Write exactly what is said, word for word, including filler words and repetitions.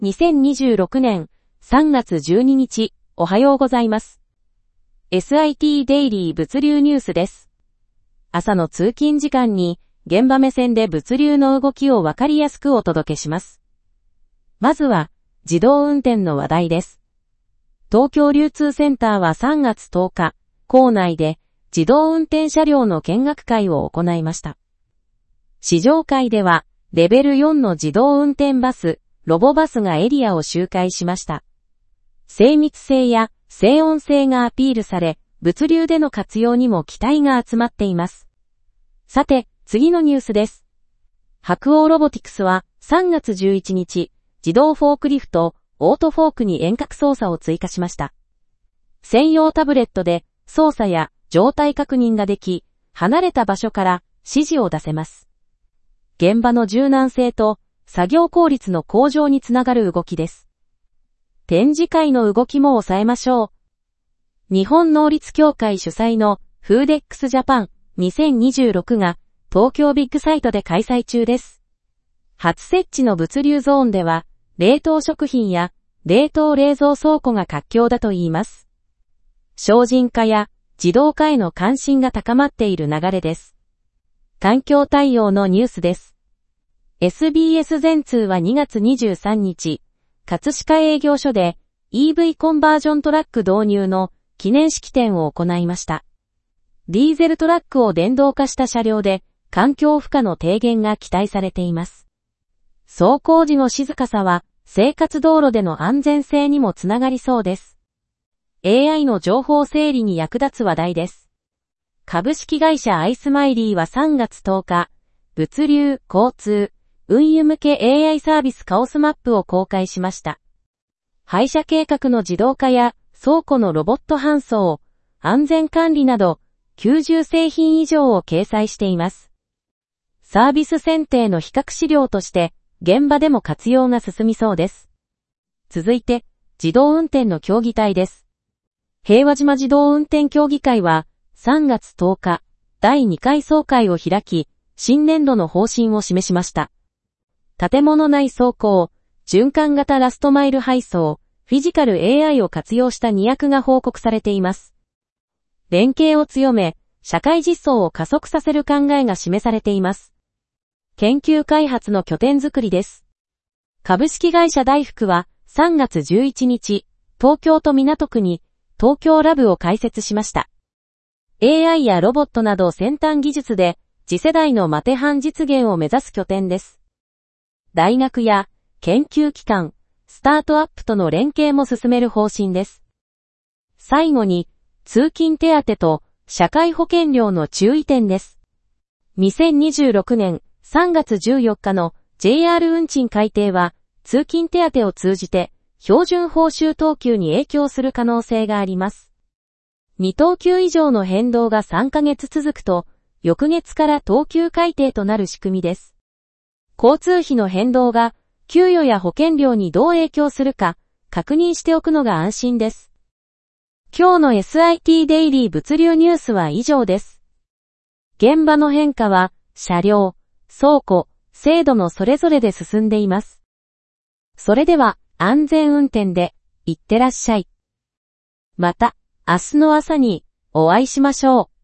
にせんにじゅうろくねんさんがつじゅうににち、おはようございます。エスアイティー デイリー物流ニュースです。朝の通勤時間に現場目線で物流の動きをわかりやすくお届けします。まずは自動運転の話題です。東京流通センターはさんがつとおか、構内で自動運転車両の見学会を行いました。試乗会ではレベルよんの自動運転バス、ロボバスがエリアを周回しました。精密性や静音性がアピールされ、物流での活用にも期待が集まっています。さて、次のニュースです。白鸚ロボティクスはさんがつじゅういちにち、自動フォークリフト、オートフォークに遠隔操作を追加しました。専用タブレットで操作や状態確認ができ、離れた場所から指示を出せます。現場の柔軟性と作業効率の向上につながる動きです。展示会の動きも抑えましょう。日本能率協会主催のフーデックスジャパンにせんにじゅうろくが東京ビッグサイトで開催中です。初設置の物流ゾーンでは冷凍食品や冷凍冷蔵倉庫が活況だといいます。省人化や自動化への関心が高まっている流れです。環境対応のニュースです。エスビーエス 全通はにがつにじゅうさんにち、葛飾営業所で イーブイ コンバージョントラック導入の記念式典を行いました。ディーゼルトラックを電動化した車両で環境負荷の低減が期待されています。走行時の静かさは生活道路での安全性にもつながりそうです。エーアイ の情報整理に役立つ話題です。株式会社アイスマイリーはさんがつとおか、物流、交通、運輸向け エーアイ サービスカオスマップを公開しました。配車計画の自動化や倉庫のロボット搬送、安全管理などきゅうじゅうせいひん以上を掲載しています。サービス選定の比較資料として現場でも活用が進みそうです。続いて自動運転の協議体です。平和島自動運転協議会はさんがつとおかだいにかい総会を開き、新年度の方針を示しました。建物内走行、循環型ラストマイル配送、フィジカル エーアイ を活用したに役が報告されています。連携を強め、社会実装を加速させる考えが示されています。研究開発の拠点づくりです。株式会社大福はさんがつじゅういちにち、東京都港区に東京ラブを開設しました。エーアイ やロボットなど先端技術で次世代のマテハン実現を目指す拠点です。大学や研究機関、スタートアップとの連携も進める方針です。最後に、通勤手当と社会保険料の注意点です。にせんにじゅうろくねんさんがつじゅうよっかの ジェイアール 運賃改定は、通勤手当を通じて標準報酬等級に影響する可能性があります。に等級以上の変動がさんかげつ続くと、翌月から等級改定となる仕組みです。交通費の変動が給与や保険料にどう影響するか確認しておくのが安心です。今日の エスアイティー デイリー物流ニュースは以上です。現場の変化は車両、倉庫、制度のそれぞれで進んでいます。それでは安全運転でいってらっしゃい。また明日の朝にお会いしましょう。